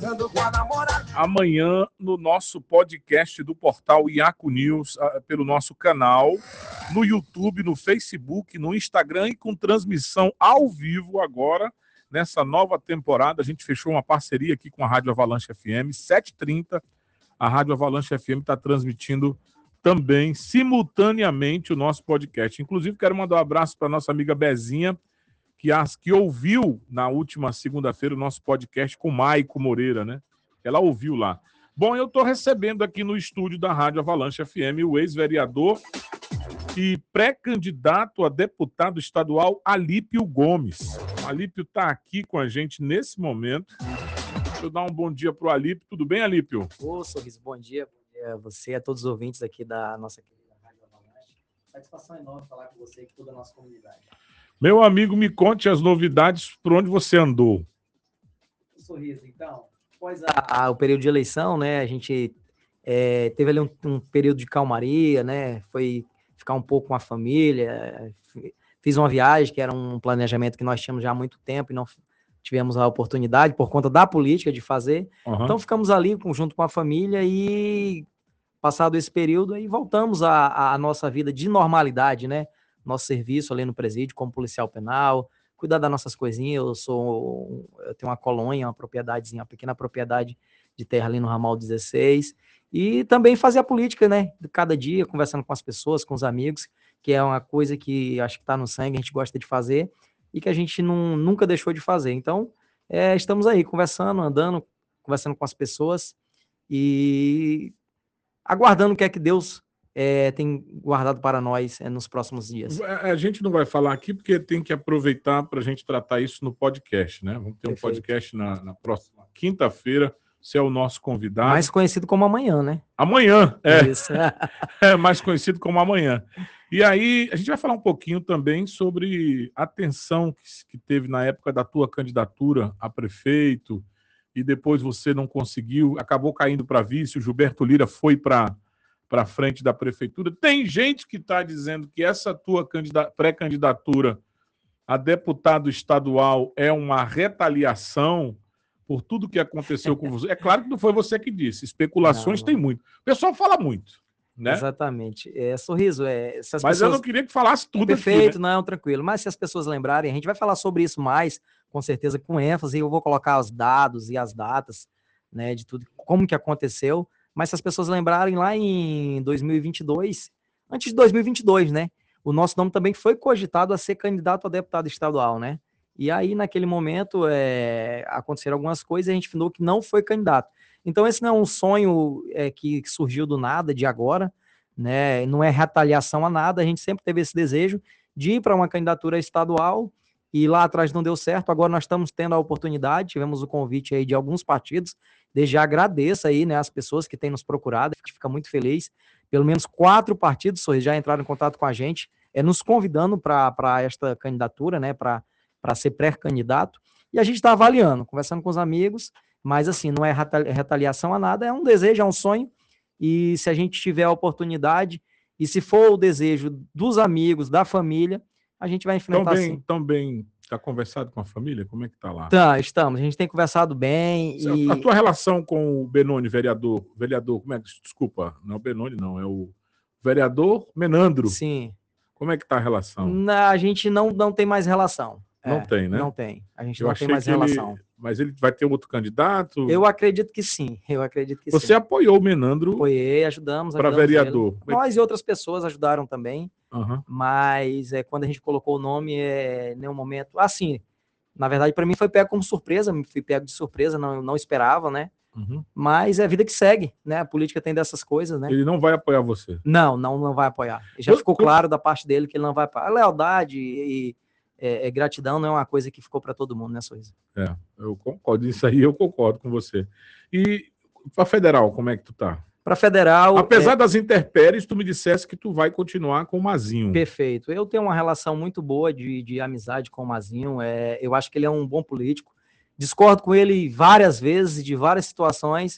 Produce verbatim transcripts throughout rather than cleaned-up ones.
Amanhã, no nosso podcast do portal Iaco News, pelo nosso canal, no YouTube, no Facebook, no Instagram e com transmissão ao vivo agora, nessa nova temporada. A gente fechou uma parceria aqui com a Rádio Avalanche F M, sete e trinta. A Rádio Avalanche F M está transmitindo também, simultaneamente, o nosso podcast. Inclusive, quero mandar um abraço para a nossa amiga Bezinha, que, as, que ouviu na última segunda-feira o nosso podcast com Maico Moreira, né? Ela ouviu lá. Bom, eu estou recebendo aqui no estúdio da Rádio Avalanche F M o ex-vereador e pré-candidato a deputado estadual Alípio Gomes. O Alípio está aqui com a gente nesse momento. Deixa eu dar um bom dia para o Alípio. Tudo bem, Alípio? Ô, Sorriso, bom dia. Bom dia a você e a todos os ouvintes aqui da nossa querida Rádio Avalanche. Satisfação enorme falar com você e com toda a nossa comunidade. Meu amigo, me conte as novidades por onde você andou. Sorriso, então, após a, a, o período de eleição, né, a gente é, teve ali um, um período de calmaria, né, foi ficar um pouco com a família, fiz uma viagem que era um planejamento que nós tínhamos já há muito tempo e não tivemos a oportunidade por conta da política de fazer. Uhum. Então ficamos ali junto com a família e passado esse período aí voltamos à nossa vida de normalidade, né? Nosso serviço ali no presídio como policial penal, cuidar das nossas coisinhas. Eu sou, eu tenho uma colônia, uma propriedadezinha, uma pequena propriedade de terra ali no ramal dezesseis, e também fazer a política, né? Cada dia conversando com as pessoas, com os amigos, que é uma coisa que acho que está no sangue, a gente gosta de fazer e que a gente não, nunca deixou de fazer. Então, é, estamos aí conversando, andando, conversando com as pessoas e aguardando o que é que Deus É, tem guardado para nós é, nos próximos dias. A gente não vai falar aqui porque tem que aproveitar para a gente tratar isso no podcast, né? Vamos ter Perfeito. um podcast na, na próxima quinta-feira. Você é o nosso convidado. Mais conhecido como amanhã, né? Amanhã, é. Isso. É mais conhecido como amanhã. E aí, a gente vai falar um pouquinho também sobre a tensão que, que teve na época da tua candidatura a prefeito e depois você não conseguiu, acabou caindo para vice, o Gilberto Lira foi para para frente da prefeitura. Tem gente que está dizendo que essa tua pré-candidatura a deputado estadual é uma retaliação por tudo que aconteceu com você. É claro que não foi você que disse. Especulações não, não. tem muito. O pessoal fala muito, né? Exatamente. É, Sorriso, é... Se as Mas pessoas... eu não queria que falasse tudo Perfeito, aqui, né? Não, tranquilo. Mas se as pessoas lembrarem, a gente vai falar sobre isso mais, com certeza, com ênfase, e eu vou colocar os dados e as datas, né, de tudo, como que aconteceu. Mas se as pessoas lembrarem, lá em dois mil e vinte e dois, antes de dois mil e vinte e dois, né, o nosso nome também foi cogitado a ser candidato a deputado estadual, né? E aí, naquele momento, é, aconteceram algumas coisas e a gente findou que não foi candidato. Então, esse não é um sonho é, que surgiu do nada, de agora, né? Não é retaliação a nada, a gente sempre teve esse desejo de ir para uma candidatura estadual e lá atrás não deu certo. Agora nós estamos tendo a oportunidade, tivemos o convite aí de alguns partidos. Desde já agradeço aí, né, as pessoas que têm nos procurado, a gente fica muito feliz. Pelo menos quatro partidos já entraram em contato com a gente, é, nos convidando para esta candidatura, né, para ser pré-candidato. E a gente está avaliando, conversando com os amigos, mas assim, não é retaliação a nada, é um desejo, é um sonho. E se a gente tiver a oportunidade, e se for o desejo dos amigos, da família, a gente vai enfrentar tão bem, assim. Tão bem... Está conversado com a família? Como é que está lá? Tá, estamos. A gente tem conversado bem. E... A tua relação com o Benoni, vereador, vereador, como é que... Desculpa, não é o Benoni, não, é o vereador Menandro. Sim. Como é que está a relação? Na, a gente não, não tem mais relação. Não é, tem, né? Não tem. A gente Eu não tem mais relação. Ele... Mas ele vai ter outro candidato? Eu acredito que sim. Eu acredito que Você sim. apoiou o Menandro? Apoiei, ajudamos. Para vereador. Ele. Nós e outras pessoas ajudaram também. Uhum. Mas é, quando a gente colocou o nome, é, em nenhum momento... Assim, na verdade, para mim foi pego como surpresa, me fui pego de surpresa, não, não esperava, né? Uhum. Mas é a vida que segue, né? A política tem dessas coisas, né? Ele não vai apoiar você? Não, não, não vai apoiar. Já eu, ficou eu... claro da parte dele que ele não vai apoiar. A lealdade e é, é, gratidão não é uma coisa que ficou para todo mundo, né, Sorriso? É, eu concordo. Isso aí eu concordo com você. E para federal, como é que tu tá? Para federal... Apesar é... das intempéries, tu me dissesse que tu vai continuar com o Mazinho. Perfeito. Eu tenho uma relação muito boa de, de amizade com o Mazinho. É, eu acho que ele é um bom político. Discordo com ele várias vezes, de várias situações,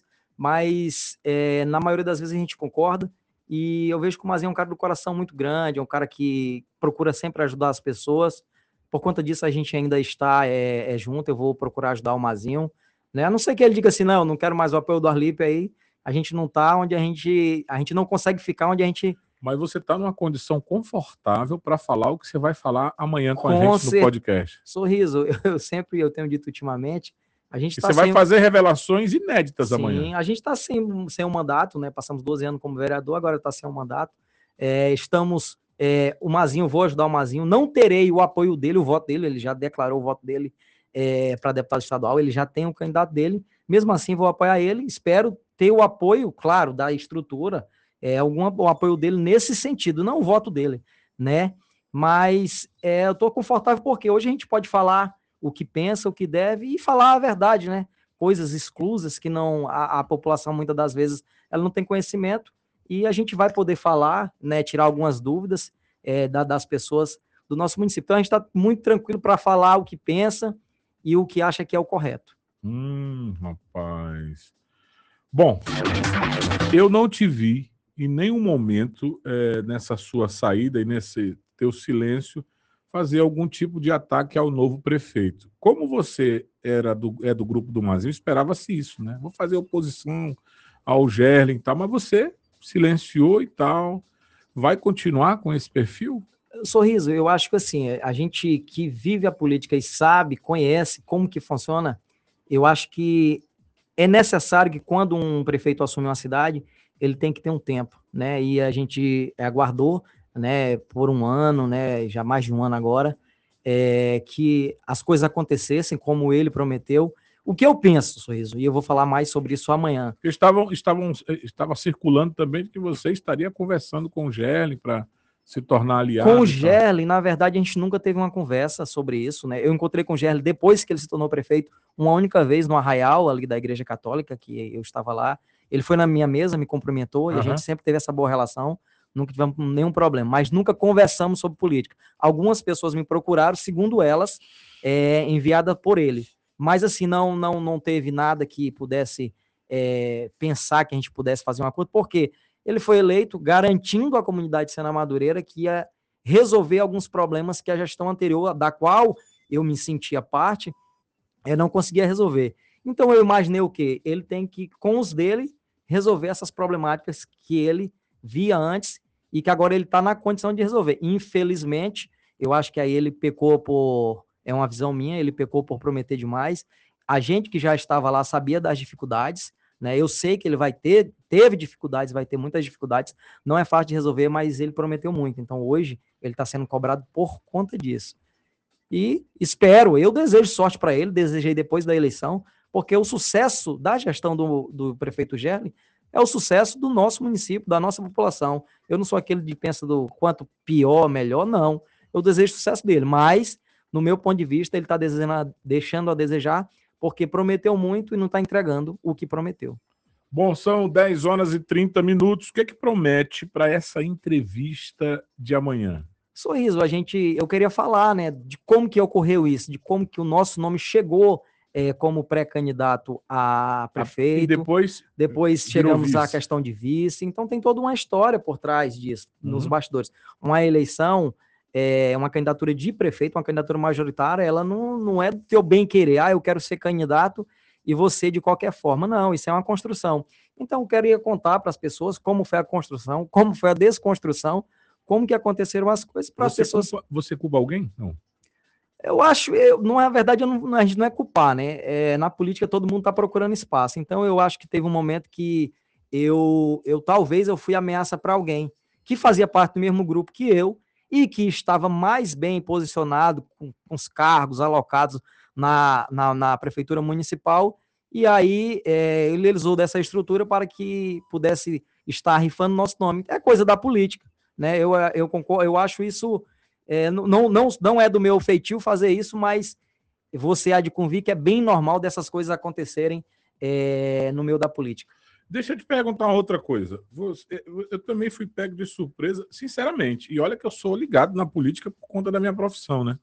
mas é, na maioria das vezes a gente concorda. E eu vejo que o Mazinho é um cara do coração muito grande, é um cara que procura sempre ajudar as pessoas. Por conta disso, a gente ainda está é, é junto. Eu vou procurar ajudar o Mazinho né? A não ser que ele diga assim, não, não quero mais o apoio do Arlipe aí, a gente não tá onde a gente, a gente não consegue ficar onde a gente... Mas você está numa condição confortável para falar o que você vai falar amanhã com, com a gente no cer... podcast. Sorriso, eu, eu sempre, eu tenho dito ultimamente, a gente está sem... vai fazer revelações inéditas Sim, amanhã. Sim, a gente está sem, sem um mandato, né? Passamos doze anos como vereador, agora está sem um mandato. É, estamos, é, o Mazinho, vou ajudar o Mazinho, não terei o apoio dele, o voto dele, ele já declarou o voto dele é, para deputado estadual, ele já tem o candidato dele, mesmo assim vou apoiar ele, espero ter o apoio, claro, da estrutura, é, algum o apoio dele nesse sentido, não o voto dele, né? Mas é, eu estou confortável porque hoje a gente pode falar o que pensa, o que deve e falar a verdade, né? Coisas exclusas que não a, a população muitas das vezes ela não tem conhecimento e a gente vai poder falar, né, tirar algumas dúvidas é, da, das pessoas do nosso município. Então a gente está muito tranquilo para falar o que pensa e o que acha que é o correto. Hum, rapaz. Bom, eu não te vi em nenhum momento é, nessa sua saída e nesse teu silêncio fazer algum tipo de ataque ao novo prefeito. Como você era do, é do grupo do Mazinho, esperava-se isso, né? Vou fazer oposição ao Gerlen e tal, mas você silenciou e tal. Vai continuar com esse perfil? Sorriso, eu acho que assim, a gente que vive a política e sabe, conhece como que funciona, eu acho que é necessário que quando um prefeito assume uma cidade, ele tem que ter um tempo, né? E a gente aguardou, né, por um ano, né, já mais de um ano agora, é, que as coisas acontecessem como ele prometeu. O que eu penso, Sorriso, e eu vou falar mais sobre isso amanhã. Estavam, estavam, estava circulando também que você estaria conversando com o Gerlen para se tornar aliado. Com o Gerlen, na verdade, a gente nunca teve uma conversa sobre isso, né? Eu encontrei com o Gerlen depois que ele se tornou prefeito, uma única vez no Arraial, ali da Igreja Católica, que eu estava lá. Ele foi na minha mesa, me cumprimentou, uhum. E a gente sempre teve essa boa relação, nunca tivemos nenhum problema, mas nunca conversamos sobre política. Algumas pessoas me procuraram, segundo elas, é, enviada por ele. Mas, assim, não, não, não teve nada que pudesse é, pensar que a gente pudesse fazer um acordo, porque ele foi eleito garantindo à comunidade de Sena Madureira que ia resolver alguns problemas que a gestão anterior, da qual eu me sentia parte, eu não conseguia resolver. Então eu imaginei o quê? Ele tem que, com os dele, resolver essas problemáticas que ele via antes e que agora ele está na condição de resolver. Infelizmente, eu acho que aí ele pecou por, é uma visão minha, ele pecou por prometer demais. A gente que já estava lá sabia das dificuldades, né? Eu sei que ele vai ter, teve dificuldades, vai ter muitas dificuldades, não é fácil de resolver, mas ele prometeu muito. Então hoje ele está sendo cobrado por conta disso. E espero, eu desejo sorte para ele, desejei depois da eleição, porque o sucesso da gestão do, do prefeito Gerlen é o sucesso do nosso município, da nossa população. Eu não sou aquele de pensa do quanto pior, melhor, não. Eu desejo sucesso dele, mas, no meu ponto de vista, ele está deixando a desejar, porque prometeu muito e não está entregando o que prometeu. Bom, são dez horas e trinta minutos. O que é que promete para essa entrevista de amanhã? Sorriso, a gente, eu queria falar, né, de como que ocorreu isso, de como que o nosso nome chegou é, como pré-candidato a prefeito. E depois, depois chegamos à questão de vice. Então tem toda uma história por trás disso, uhum. nos bastidores. Uma eleição, é, uma candidatura de prefeito, uma candidatura majoritária, ela não, não é do teu bem querer, ah, eu quero ser candidato e você de qualquer forma. Não, isso é uma construção. Então eu queria contar para as pessoas como foi a construção, como foi a desconstrução, como que aconteceram as coisas para as pessoas... Culpa, você culpa alguém? Não. Eu acho, eu, não é verdade, eu não, a gente não é culpar, né? É, na política todo mundo está procurando espaço. Então eu acho que teve um momento que eu, eu talvez eu fui ameaça para alguém que fazia parte do mesmo grupo que eu e que estava mais bem posicionado com, com os cargos alocados na, na, na prefeitura municipal. E aí é, ele usou dessa estrutura para que pudesse estar rifando nosso nome. É coisa da política. Né, eu, eu, concordo, eu acho isso, é, não, não, não é do meu feitio fazer isso, mas você há de convir que é bem normal dessas coisas acontecerem é, no meio da política. Deixa eu te perguntar uma outra coisa. Você, eu, eu também fui pego de surpresa, sinceramente, e olha que eu sou ligado na política por conta da minha profissão, né?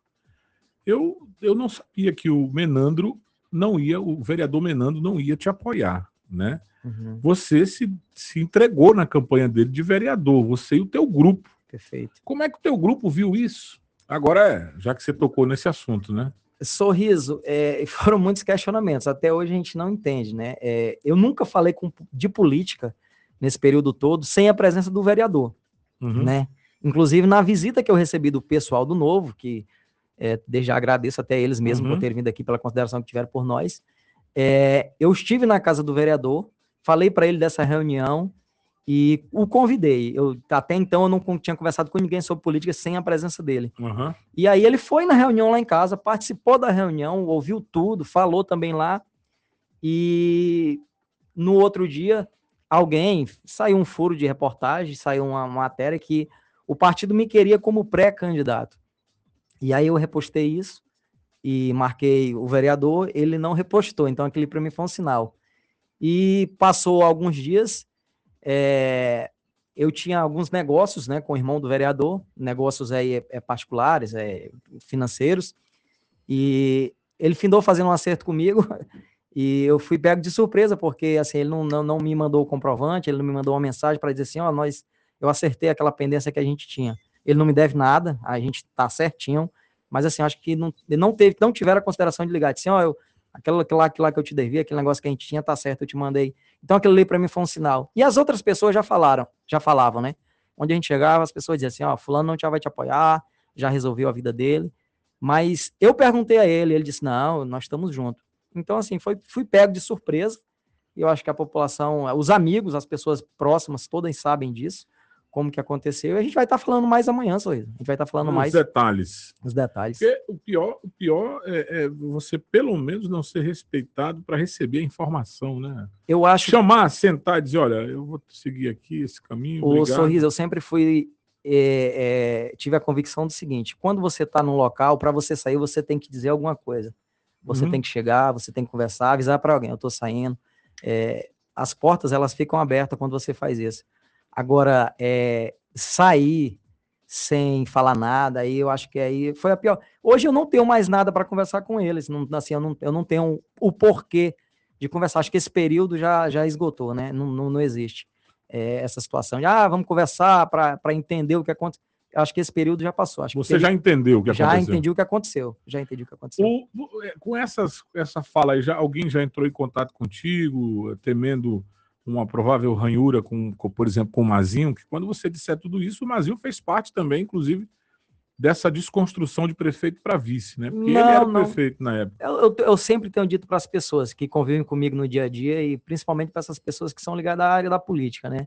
Eu, eu não sabia que o Menandro não ia, o vereador Menandro não ia te apoiar, né? Uhum. Você se, se entregou na campanha dele de vereador, você e o teu grupo. Perfeito. Como é que o teu grupo viu isso? Agora, já que você tocou nesse assunto, né? Sorriso, é, foram muitos questionamentos, até hoje a gente não entende, né? É, eu nunca falei com, de política nesse período todo sem a presença do vereador, uhum. né? Inclusive na visita que eu recebi do pessoal do Novo, que é, desde já agradeço até eles mesmo uhum. por terem vindo aqui pela consideração que tiveram por nós, é, eu estive na casa do vereador, falei para ele dessa reunião e o convidei. Eu, até então eu não tinha conversado com ninguém sobre política sem a presença dele. Uhum. E aí ele foi na reunião lá em casa, participou da reunião, ouviu tudo, falou também lá. E no outro dia, alguém, saiu um furo de reportagem, saiu uma, uma matéria que o partido me queria como pré-candidato. E aí eu repostei isso e marquei o vereador, ele não repostou, então aquele para mim foi um sinal. E passou alguns dias, é, eu tinha alguns negócios, né, com o irmão do vereador, negócios aí é, é particulares, é, financeiros, e ele findou fazendo um acerto comigo, e eu fui pego de surpresa, porque assim, ele não, não, não me mandou o comprovante, ele não me mandou uma mensagem para dizer assim, ó, nós, eu acertei aquela pendência que a gente tinha. Ele não me deve nada, a gente tá certinho, mas assim, acho que não, não, teve, não tiveram a consideração de ligar, disse assim, ó, eu, aquilo, aquilo, lá, aquilo lá que eu te devia, aquele negócio que a gente tinha, tá certo, eu te mandei. Então aquilo ali para mim foi um sinal. E as outras pessoas já falaram, já falavam, né? Onde a gente chegava, as pessoas diziam assim, ó, fulano não já vai te apoiar, já resolveu a vida dele. Mas eu perguntei a ele, ele disse, não, nós estamos juntos. Então, assim, foi, fui pego de surpresa, e eu acho que a população, os amigos, as pessoas próximas, todas sabem disso, como que aconteceu, e a gente vai estar tá falando mais amanhã, Sorriso. A gente vai estar tá falando os mais... detalhes. Os detalhes. Porque o pior, o pior é, é você, pelo menos, não ser respeitado para receber a informação, né? Eu acho... Chamar, sentar e dizer, olha, eu vou seguir aqui esse caminho, o obrigado. Sorriso, eu sempre fui... É, é, tive a convicção do seguinte, quando você está num local, para você sair, você tem que dizer alguma coisa. Você uhum. tem que chegar, você tem que conversar, avisar para alguém, eu estou saindo. É, as portas, elas ficam abertas quando você faz isso. Agora, é, sair sem falar nada, aí eu acho que aí foi a pior. Hoje eu não tenho mais nada para conversar com eles, não, assim, eu, não, eu não tenho o porquê de conversar. Acho que esse período já, já esgotou, né? Não, não, não existe é, essa situação de, ah, vamos conversar para entender o que aconteceu. Acho que esse período já passou. Acho Você que já entendeu o que já aconteceu? Já entendi o que aconteceu. Já entendi o que aconteceu. O, com essas, essa fala aí, já, alguém já entrou em contato contigo, temendo uma provável ranhura, com, com, por exemplo, com o Mazinho? Que quando você disser tudo isso, o Mazinho fez parte também, inclusive, dessa desconstrução de prefeito para vice, né? Porque não, ele era o não. prefeito na época. Eu, eu, eu sempre tenho dito para as pessoas que convivem comigo no dia a dia, e principalmente para essas pessoas que são ligadas à área da política, né?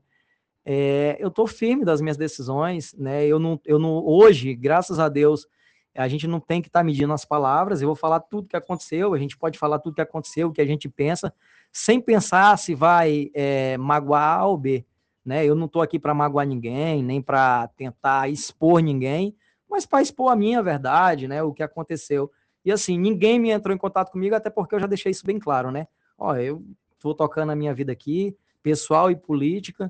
É, eu estou firme das minhas decisões, né? Eu não, eu não, hoje, graças a Deus, a gente não tem que estar tá medindo as palavras. Eu vou falar tudo que aconteceu, a gente pode falar tudo que aconteceu, o que a gente pensa, sem pensar se vai é, magoar A ou B, né? Eu não estou aqui para magoar ninguém, nem para tentar expor ninguém, mas para expor a minha verdade, né? O que aconteceu. E assim, ninguém me entrou em contato comigo, até porque eu já deixei isso bem claro, né? Ó, eu estou tocando a minha vida aqui, pessoal e política,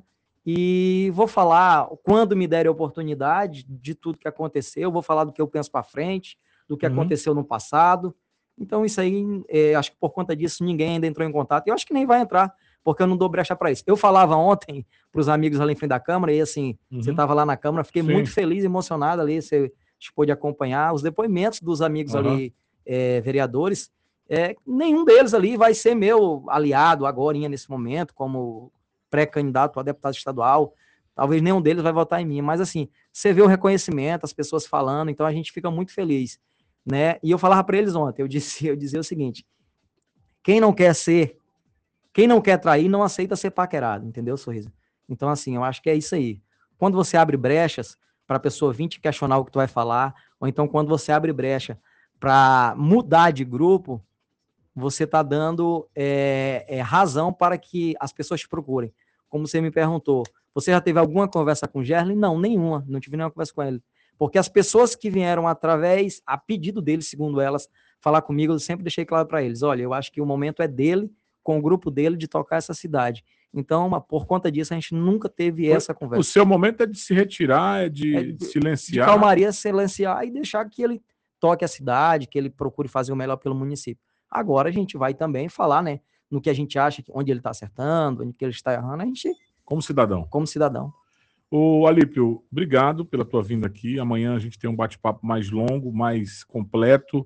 e vou falar, quando me derem oportunidade, de tudo que aconteceu, vou falar do que eu penso para frente, do que uhum. aconteceu no passado. Então, isso aí, é, acho que por conta disso, ninguém ainda entrou em contato. E eu acho que nem vai entrar, porque eu não dou brecha para isso. Eu falava ontem para os amigos ali em frente da Câmara, e assim, uhum. você estava lá na Câmara, fiquei Sim. muito feliz, emocionado ali, você pôde acompanhar os depoimentos dos amigos uhum. ali, é, vereadores. É, nenhum deles ali vai ser meu aliado agora, nesse momento, como pré-candidato a deputado estadual, talvez nenhum deles vai votar em mim, mas assim, você vê o reconhecimento, as pessoas falando, então a gente fica muito feliz, né? E eu falava para eles ontem, eu disse, eu dizia o seguinte, quem não quer ser, quem não quer trair, não aceita ser paquerado, entendeu, Sorriso? Então assim, eu acho que é isso aí. Quando você abre brechas para a pessoa vir te questionar o que tu vai falar, ou então quando você abre brecha para mudar de grupo, você está dando é, é, razão para que as pessoas te procurem. Como você me perguntou, você já teve alguma conversa com o Gerlin? Não, nenhuma, não tive nenhuma conversa com ele. Porque as pessoas que vieram através, a pedido dele, segundo elas, falar comigo, eu sempre deixei claro para eles, olha, eu acho que o momento é dele, com o grupo dele, de tocar essa cidade. Então, por conta disso, a gente nunca teve essa conversa. O seu momento é de se retirar, é de, é de silenciar. De calmaria, silenciar e deixar que ele toque a cidade, que ele procure fazer o melhor pelo município. Agora a gente vai também falar, né, no que a gente acha, onde ele está acertando, onde ele está errando, a gente... Como cidadão. Como cidadão. Ô, Alípio, obrigado pela tua vinda aqui. Amanhã a gente tem um bate-papo mais longo, mais completo,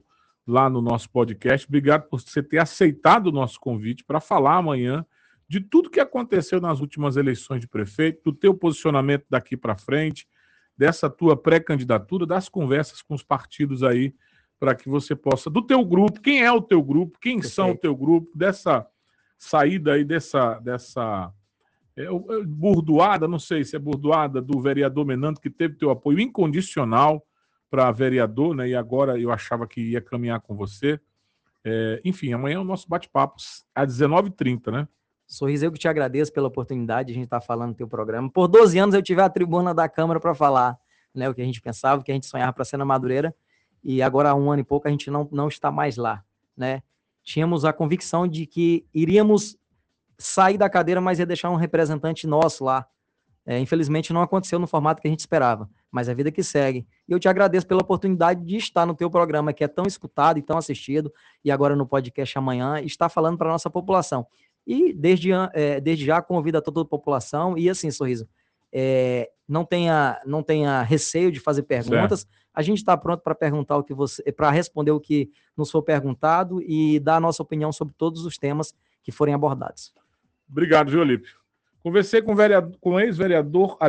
lá no nosso podcast. Obrigado por você ter aceitado o nosso convite para falar amanhã de tudo que aconteceu nas últimas eleições de prefeito, do teu posicionamento daqui para frente, dessa tua pré-candidatura, das conversas com os partidos aí, para que você possa, do teu grupo, quem é o teu grupo, quem Perfeito. São o teu grupo, dessa saída aí, dessa, dessa é, é, burdoada, não sei se é burdoada do vereador Menando, que teve teu apoio incondicional para vereador, né? E agora eu achava que ia caminhar com você. É, enfim, amanhã é o nosso bate-papo às dezenove e trinta, né? Sorriso, eu que te agradeço pela oportunidade de a gente estar falando no teu programa. Por doze anos eu tive a tribuna da Câmara para falar, né, o que a gente pensava, o que a gente sonhava para ser na Madureira, e agora há um ano e pouco a gente não, não está mais lá, né? Tínhamos a convicção de que iríamos sair da cadeira, mas ia deixar um representante nosso lá. É, infelizmente não aconteceu no formato que a gente esperava, mas a vida que segue. E eu te agradeço pela oportunidade de estar no teu programa, que é tão escutado e tão assistido, e agora no podcast amanhã, estar falando para a nossa população. E desde, é, desde já convido a toda a população, e assim, Sorriso, é, não, tenha, não tenha receio de fazer perguntas, certo. A gente está pronto para perguntar o que você, para responder o que nos for perguntado e dar a nossa opinião sobre todos os temas que forem abordados. Obrigado, Giolípio. Conversei com o, vereador, com o ex-vereador